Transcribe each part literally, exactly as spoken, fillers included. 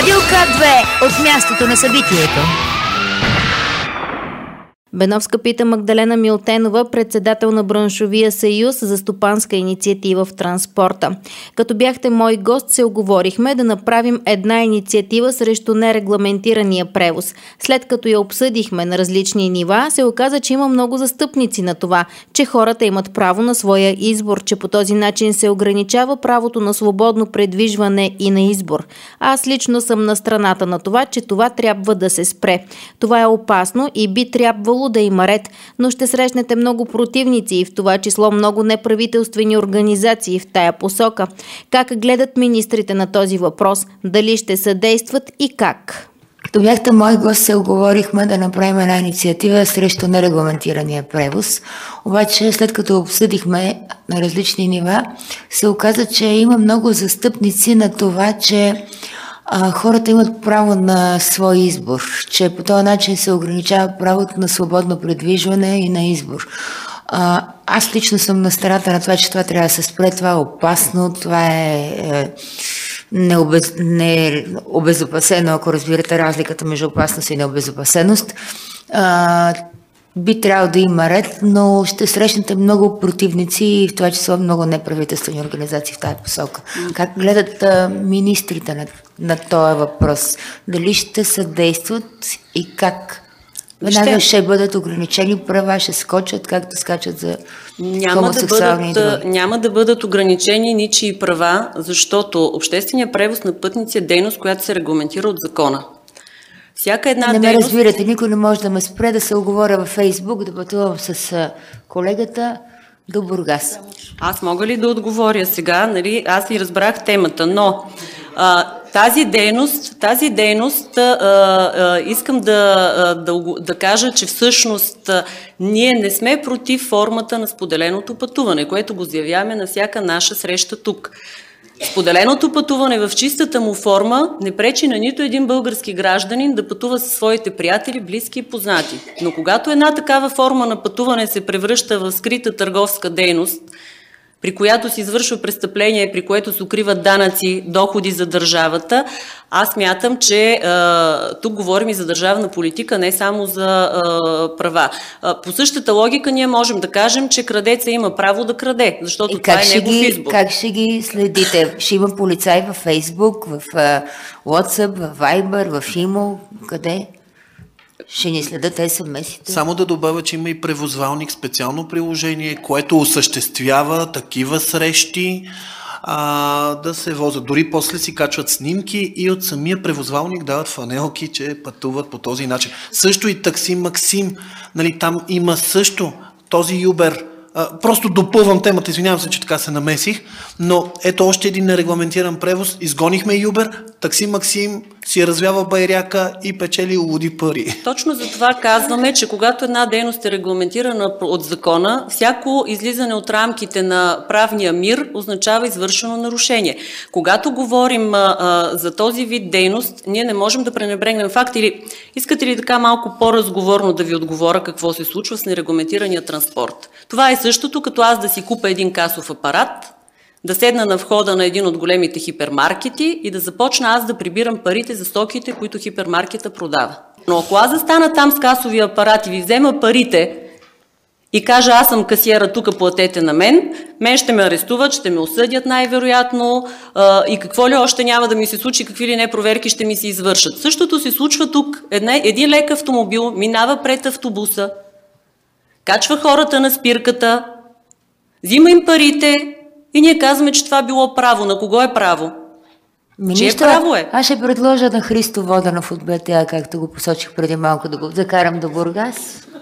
Радио К две от мястото на събитието. Беновска пита Магдалена Милтенова, председател на Браншовия съюз за стопанска инициатива в транспорта. Като бяхте мой гост, се оговорихме да направим една инициатива срещу нерегламентирания превоз. След като я обсъдихме на различни нива, се оказа, че има много застъпници на това, че хората имат право на своя избор, че по този начин се ограничава правото на свободно предвижване и на избор. Аз лично съм на страната на това, че това трябва да се спре. Това е опасно и би трябвало да има ред, но ще срещнете много противници и в това число много неправителствени организации в тая посока. Как гледат министрите на този въпрос? Дали ще съдействат и как? Като бяхте мой гост, се оговорихме да направим една инициатива срещу нерегламентирания превоз. Обаче, след като обсъдихме на различни нива, се оказа, че има много застъпници на това, че А, хората имат право на свой избор, че по този начин се ограничава правото на свободно предвижване и на избор. А, аз лично съм на страната на това, че това трябва да се спре, това е опасно, това е, е необез, не обезопасено, ако разбирате разликата между опасност и необезопасеност. А, би трябвало да има ред, но ще срещнете много противници и в това число много неправителствени организации в тази посока. Как гледат а, министрите на, на този въпрос? Дали ще съдействат и как? Веднага ще... ще бъдат ограничени права, ще скочат, както скачат за няма хомосексуални да бъдат, няма да бъдат ограничени ничии права, защото общественият превоз на пътници е дейност, която се регламентира от закона. Всяка една не ме дейност... разбирате, никой не може да ме спре да се оговоря във Фейсбук, да пътувам с колегата до Бургас. Аз мога ли да отговоря сега? Нали? Аз и разбрах темата, но а, тази дейност, тази дейност а, а, искам да, да, да кажа, че всъщност а, ние не сме против формата на споделеното пътуване, което го заявяваме на всяка наша среща тук. Споделеното пътуване в чистата му форма не пречи на нито един български гражданин да пътува със своите приятели, близки и познати. Но когато една такава форма на пътуване се превръща в скрита търговска дейност, при която се извършва престъпление, при което се укриват данъци, доходи за държавата, аз мятам, че а, тук говорим и за държавна политика, не само за а, права. А, по същата логика ние можем да кажем, че крадеца има право да краде, защото това е негов избор. Как ще ги следите? Ще има полицаи във Фейсбук, в WhatsApp, в Viber, в Имо, къде? Ще ни следят ес ем ес-ите. Само да добавя, че има и превозвалник, специално приложение, което осъществява такива срещи, а, да се возят. Дори после си качват снимки и от самия превозвалник дават фанелки, че пътуват по този начин. Също и такси Максим, нали, там има също този Юбер. А, просто допълвам темата, извинявам се, че така се намесих, но ето още един нерегламентиран превоз. Изгонихме Юбер, такси Максим си развява байряка и печели луди пари. Точно за това казваме, че когато една дейност е регламентирана от закона, всяко излизане от рамките на правния мир означава извършено нарушение. Когато говорим а, а, за този вид дейност, ние не можем да пренебрегнем факт. Или искате ли така малко по-разговорно да ви отговоря какво се случва с нерегламентирания транспорт? Това е същото, като аз да си купя един касов апарат, да седна на входа на един от големите хипермаркети и да започна аз да прибирам парите за стоките, които хипермаркета продава. Но ако аз застана там с касовия апарат и ви взема парите и кажа, аз съм касиера, тук платете на мен, мен ще ме арестуват, ще ме осъдят най-вероятно а, и какво ли още няма да ми се случи, какви ли не проверки ще ми се извършат. Същото се случва тук. Една, един лек автомобил минава пред автобуса, качва хората на спирката, взима им парите и ние казваме, че това било право. На кого е право? Министър, Чие право е? Аз ще предложа на Христо Воданов от Б Т А, както го посочих преди малко, да го закарам до Бургас.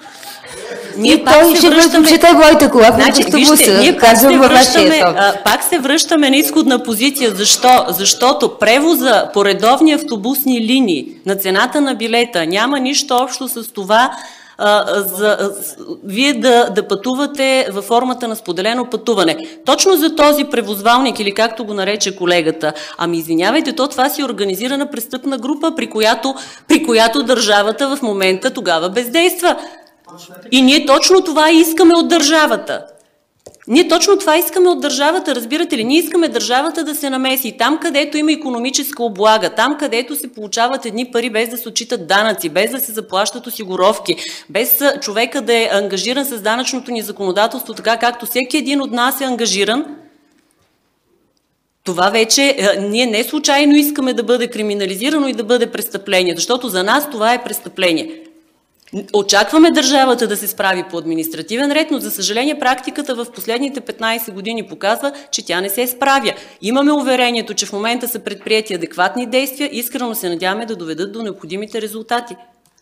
Ние и пак той се ще връщаме... че той моята кола в значи, автобуса. Вижте, ние пак се, връщаме, а, пак се връщаме на изходна позиция. Защо? Защото превоза по редовни автобусни линии на цената на билета няма нищо общо с това, А, за, а, вие да, да пътувате във формата на споделено пътуване. Точно за този превозвалник, или както го нарече колегата, ами извинявайте, то това си организирана престъпна група, при която, при която държавата в момента тогава бездейства. И ние точно това искаме от държавата. Ние точно това искаме от държавата, разбирате ли? Ние искаме държавата да се намеси там, където има икономическа облага, там, където се получават едни пари без да се отчитат данъци, без да се заплащат осигуровки, без човека да е ангажиран с данъчното ни законодателство, така както всеки един от нас е ангажиран. Това вече ние не случайно искаме да бъде криминализирано и да бъде престъпление, защото за нас това е престъпление. Очакваме държавата да се справи по административен ред, но за съжаление практиката в последните петнайсет години показва, че тя не се справя. Имаме уверението, че в момента са предприети адекватни действия и искрено се надяваме да доведат до необходимите резултати.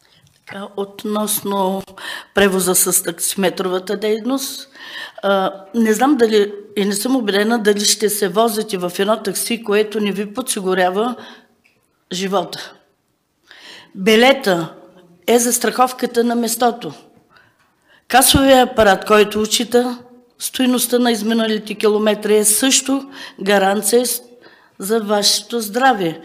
Относно превоза с таксиметровата дейност, а, не знам дали и не съм убедена дали ще се возите в едно такси, което не ви подсигурява живота. Билета е застраховката на местото. Касовия апарат, който учита стойността на изминалите километри, е също гаранция за вашето здраве.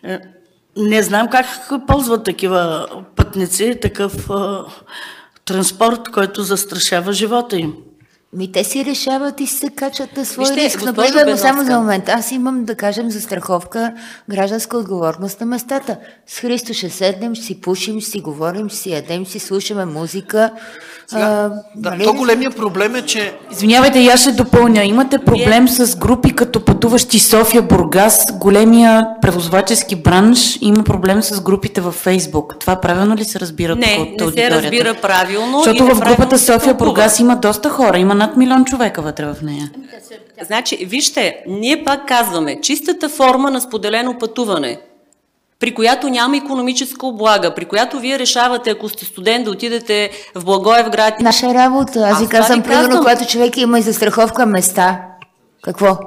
Не знам как ползват такива пътници, такъв а, транспорт, който застрашава живота им. Ми те си решават и се качат на свой Вижте, риск. Например, само за момент. Аз имам, да кажем, застраховка гражданска отговорност на местата. С Христо ще седнем, ще си пушим, ще си говорим, ще си ядем, ще си слушаме музика. Сега, а, да, нали? то големия проблем е, че... Извинявайте, я ще допълня. Имате проблем с групи като пътуващи София, Бургас. Големия превозвачески бранш има проблем с групите във Фейсбук. Това правилно ли се разбира? Не, от не се разбира правилно. Защото в групата София, Бургас има доста хора. Има над милион човека вътре в нея. Значи, вижте, ние пак казваме, чистата форма на споделено пътуване, при която няма икономическа облага, при която вие решавате, ако сте студент, да отидете в Благоевград. Наша работа. Аз, Аз ви казвам, примерно, когато човек има и застраховка места. Какво?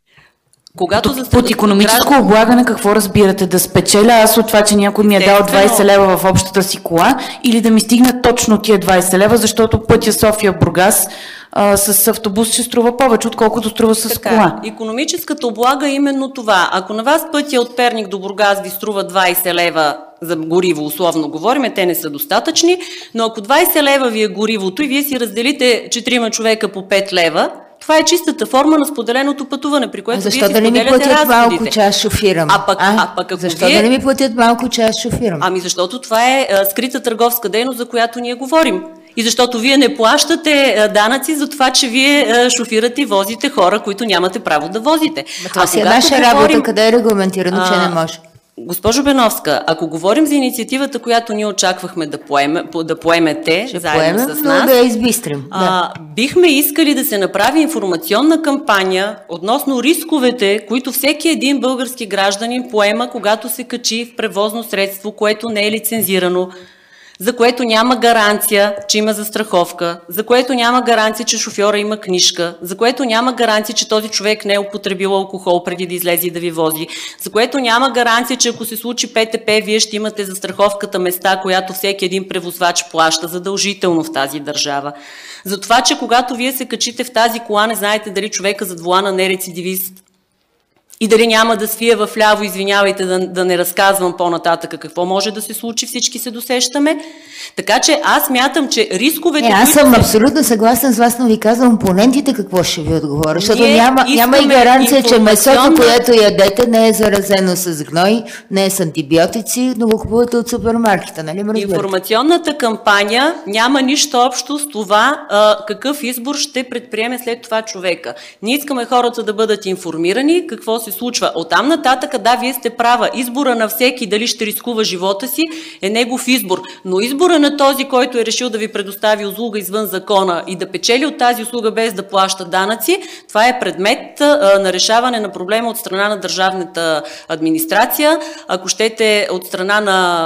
Когато Под, застраховка... под икономическо облагане какво разбирате? Да спечеля аз от това, че някой ми е дал двайсет лева в общата си кола, или да ми стигнат точно тия двайсет лева, защото пътя София-Бургас а, с автобус ще струва повече, отколкото струва с така, кола. икономическата облага е именно това. Ако на вас пътя от Перник до Бургас ви струва двайсет лева за гориво, условно говорим, те не са достатъчни, но ако двайсет лева ви е горивото и вие си разделите четирима човека по пет лева, това е чистата форма на споделеното пътуване, при което защо вие си да не ми споделяте платят разходите. малко, че аз шофирам? А пък, а? а пък ако защо вие... да не ми платят малко, че аз шофирам? Ами защото това е а, скрита търговска дейност, за която ние говорим. И защото вие не плащате а, данъци за това, че вие а, шофирате и возите хора, които нямате право да возите. Ма това си е наша работа, говорим... къде е регламентирано, а... че не може. Госпожо Беновска, ако говорим за инициативата, която ние очаквахме да, поеме, да поемете Ще заедно поемем, с нас, но да я избистрим. А, да. бихме искали да се направи информационна кампания относно рисковете, които всеки един български гражданин поема, когато се качи в превозно средство, което не е лицензирано, за което няма гаранция, че има застраховка, за което няма гаранция, че шофьора има книжка, за което няма гаранция, че този човек не е употребил алкохол преди да излезе и да ви вози, за което няма гаранция, че ако се случи ПТП, вие ще имате застраховката места, която всеки един превозвач плаща задължително в тази държава. За това, че когато вие се качите в тази кола, не знаете дали човека зад волана не е рецидивист, и дали няма да свия в ляво, извинявайте, да, да не разказвам по-нататък какво може да се случи, всички се досещаме. Така че аз мятам, че рисковете... Не, аз съм се... абсолютно съгласен с вас, но ви казвам опонентите какво ще ви отговоря, защото Ние няма, няма и гаранция, че месото, което ядете, не е заразено с гной, не е с антибиотици, но го купувате от супермаркета, нали ме разбирате? Информационната кампания няма нищо общо с това а, какъв избор ще предприеме след това човека. Ние искаме хората да бъдат информирани какво се случва. Оттам нататък, да, вие сте права. Избора на всеки дали ще рискува живота си е негов избор. Но избора на този, който е решил да ви предостави услуга извън закона и да печели от тази услуга без да плаща данъци, това е предмет а, на решаване на проблема от страна на държавната администрация, ако щете от страна на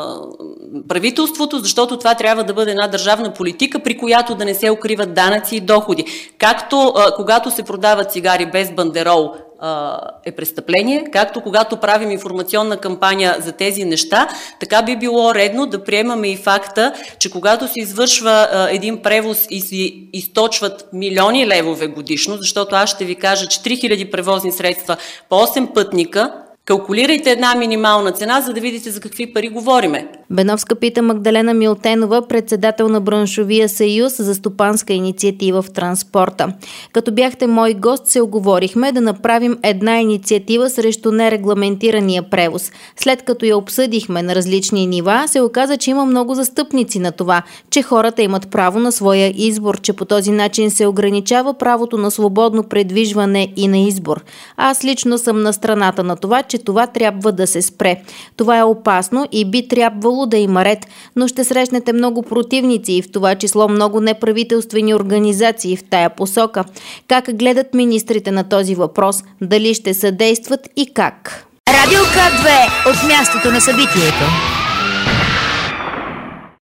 а, правителството, защото това трябва да бъде една държавна политика, при която да не се укриват данъци и доходи. Както а, когато се продават цигари без бандерол, е престъпление, както когато правим информационна кампания за тези неща, така би било редно да приемаме и факта, че когато се извършва а, един превоз и се източват милиони левове годишно, защото аз ще ви кажа, че три хиляди превозни средства по осем пътника Калкулирайте една минимална цена, за да видите за какви пари говориме. Беновска пита Магдалена Милтенова, председател на Браншовия съюз за стопанска инициатива в транспорта. Като бяхте мой гост, се оговорихме да направим една инициатива срещу нерегламентирания превоз. След като я обсъдихме на различни нива, се оказа, че има много застъпници на това, че хората имат право на своя избор, че по този начин се ограничава правото на свободно предвижване и на избор. Аз лично съм на страната на това, че това трябва да се спре. Това е опасно и би трябвало да има ред, но ще срещнете много противници и в това число много неправителствени организации в тая посока. Как гледат министрите на този въпрос? Дали ще съдействат и как? Радио К две от мястото на събитието.